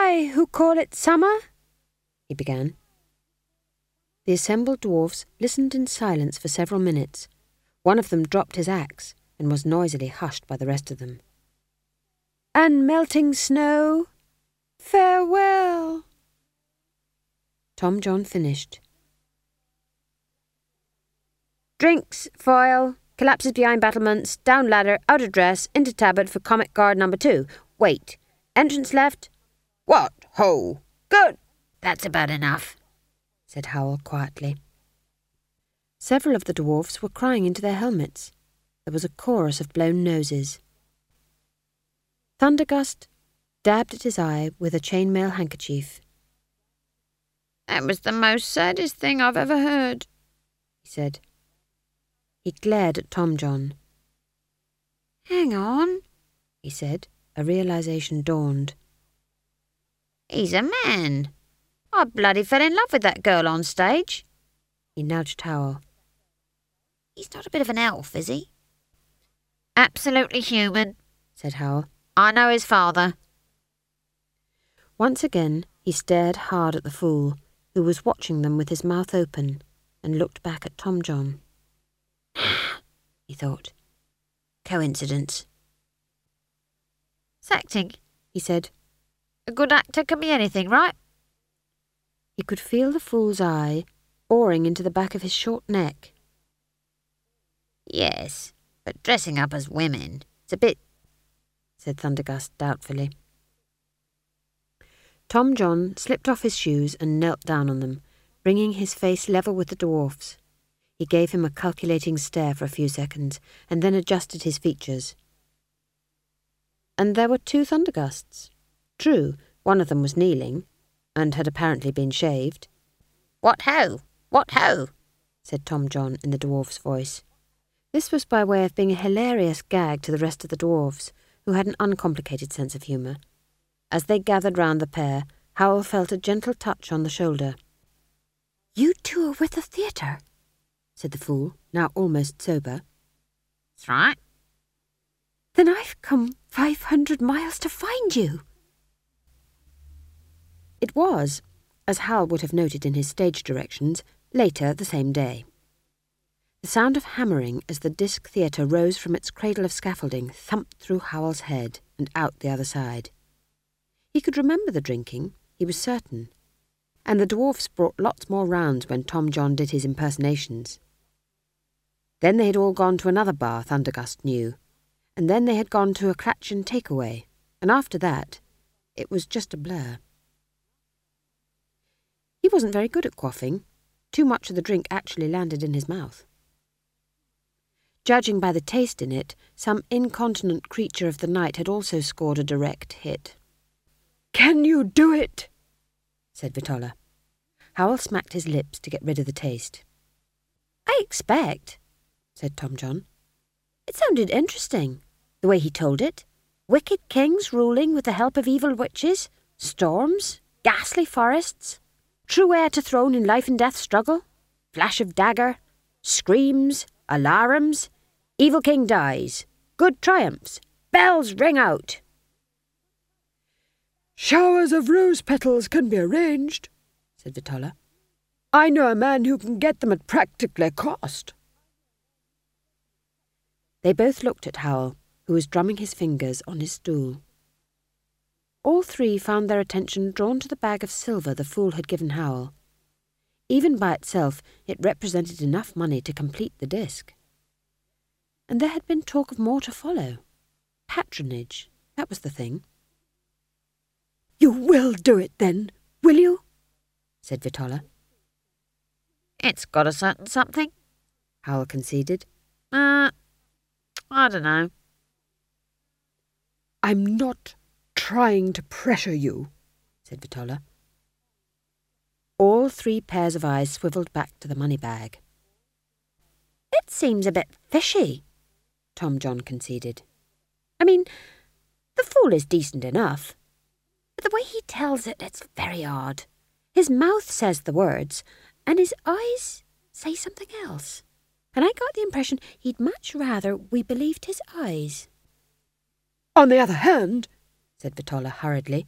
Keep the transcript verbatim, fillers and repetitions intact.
I who call it summer?" he began. The assembled dwarfs listened in silence for several minutes. One of them dropped his axe and was noisily hushed by the rest of them. "And melting snow, farewell." Tom John finished. "Drinks, foil, collapses behind battlements, down ladder, out of dress, into tabard for comic guard number two. Wait, entrance left." "What, ho! Good! That's about enough," said Howell quietly. Several of the dwarfs were crying into their helmets. There was a chorus of blown noses. Thundergust dabbed at his eye with a chainmail handkerchief. "That was the most saddest thing I've ever heard," he said. He glared at Tom John. "Hang on," he said. A realization dawned. "He's a man. I bloody fell in love with that girl on stage." He nudged Howell. "He's not a bit of an elf, is he?" "Absolutely human," said Howell. "I know his father." Once again he stared hard at the fool, who was watching them with his mouth open, and looked back at Tom John. He thought. Coincidence. "It's acting," he said. "A good actor can be anything, right?" He could feel the fool's eye boring into the back of his short neck. "Yes, but dressing up as women, it's a bit," said Thundergust doubtfully. Tom John slipped off his shoes and knelt down on them, bringing his face level with the dwarf's. He gave him a calculating stare for a few seconds, and then adjusted his features. And there were two Thundergusts. True, one of them was kneeling, and had apparently been shaved. "What ho! What ho!" said Tom John in the dwarf's voice. This was by way of being a hilarious gag to the rest of the dwarfs, who had an uncomplicated sense of humour. As they gathered round the pair, Howell felt a gentle touch on the shoulder. "You two are with the theatre," said the fool, now almost sober. "That's right." "Then I've come five hundred miles to find you." It was, as Hal would have noted in his stage directions, later the same day. The sound of hammering as the disc theatre rose from its cradle of scaffolding thumped through Howell's head and out the other side. He could remember the drinking, he was certain, and the dwarfs brought lots more rounds when Tom John did his impersonations. Then they had all gone to another bar Thundergust knew, and then they had gone to a Clatchin takeaway, and after that it was just a blur. He wasn't very good at quaffing. Too much of the drink actually landed in his mouth. Judging by the taste in it, some incontinent creature of the night had also scored a direct hit. "Can you do it?" said Vitola. Howell smacked his lips to get rid of the taste. "I expect," said Tom John. "It sounded interesting, the way he told it. Wicked kings ruling with the help of evil witches, storms, ghastly forests, true heir to throne in life and death struggle, flash of dagger, screams, alarums, evil king dies, good triumphs, bells ring out." "Showers of rose petals can be arranged," said Vitola. "I know a man who can get them at practically cost." They both looked at Howell, who was drumming his fingers on his stool. All three found their attention drawn to the bag of silver the fool had given Howell. Even by itself, it represented enough money to complete the disc. And there had been talk of more to follow. Patronage, that was the thing. "You will do it, then, will you?" said Vitola. "It's got a certain something," Howell conceded. Uh, I don't know." "I'm not trying to pressure you," said Vitola. All three pairs of eyes swivelled back to the money bag. "It seems a bit fishy," Tom John conceded. "I mean, the fool is decent enough, but the way he tells it, it's very odd. His mouth says the words, and his eyes say something else. And I got the impression he'd much rather we believed his eyes." "On the other hand," said Vitola hurriedly,